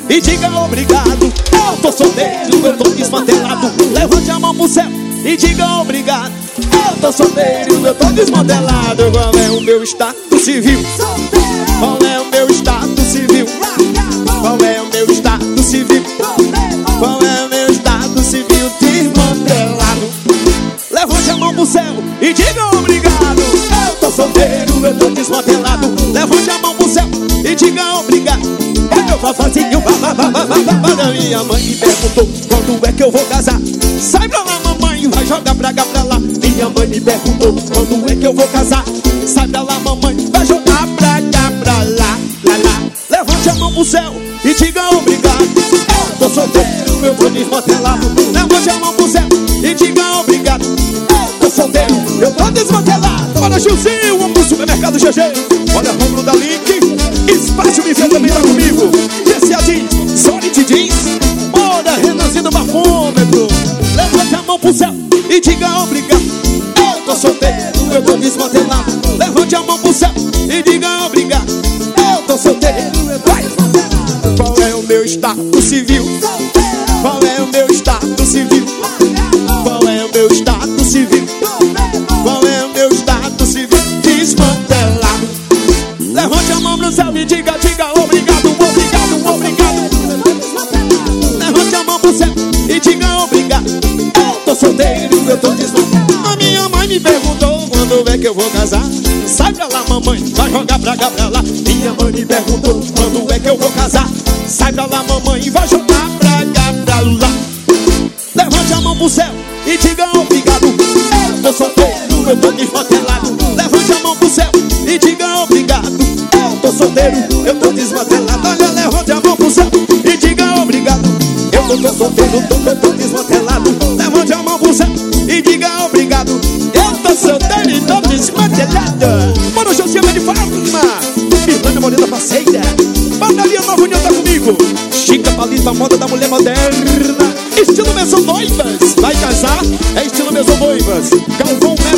e diga obrigado. Eu tô solteiro, eu tô desmantelado. Levante a mão pro céu e diga obrigado. Eu tô solteiro, eu tô desmantelado. Qual é o meu status civil? Qual é o meu status civil? Qual é o meu status civil? Qual é o meu status civil? Desmantelado. Levante a mão pro céu e diga obrigado. Eu tô solteiro, eu tô desmantelado. Levante a mão pro céu e diga obrigado. Eu façozinho, minha mãe me perguntou quando é que eu vou casar. Sai pra lá, mamãe, vai jogar pra cá, pra lá. Minha mãe me perguntou quando é que eu vou casar. Sai pra lá, mamãe, vai jogar pra cá, pra lá, lá, lá. Levante a mão pro céu e diga obrigado. Eu tô solteiro, eu tô desmantelado. Levante a mão pro céu e diga obrigado. Eu tô solteiro, eu tô desmantelado. Bora, Gilzinho, vamos pro supermercado GG. Olha, Romulo da Link, Espaço Me Vê também tá comigo. Esse Solid Jeans. Bora, Renanzinho do Bafômetro. Levante a mão pro céu e diga obrigado. Eu tô solteiro, eu tô desmantelado. Levante a mão pro céu e diga obrigado. Eu tô solteiro, eu tô desmantelado. Qual é o meu status civil? Qual é o meu status civil? Qual é o meu status civil? Qual é o meu status civil? Desmantelado. Levante a mão pro céu e diga obrigado, obrigado, obrigado. Levante a mão pro céu e diga obrigado. Eu tô solteiro, eu tô desmantelado. A minha mãe me perguntou quando é que eu vou casar. Sai pra lá, mamãe, vai jogar pra cá, pra lá. Minha mãe me perguntou quando é que eu vou casar. Sai pra lá, mamãe, vai jogar pra cá, pra lá. Levante a mão pro céu e diga obrigado. Eu tô solteiro, eu tô desmantelado. Levante a mão pro céu e diga obrigado. Eu tô solteiro, eu tô desmantelado. Olha, levante a mão pro céu e diga obrigado. Eu tô solteiro, tô desmantelado. Levante a mão pro céu e diga obrigado. Eu tô solteiro e tô desmantelado. Bora, Josiana de Fátima, Fernanda Morena Parceira. Banalia Nova União tá comigo. Chica Palita, moda da mulher moderna. Estilo Mesão Noivas. Vai casar? É estilo Mesão Noivas. Galvão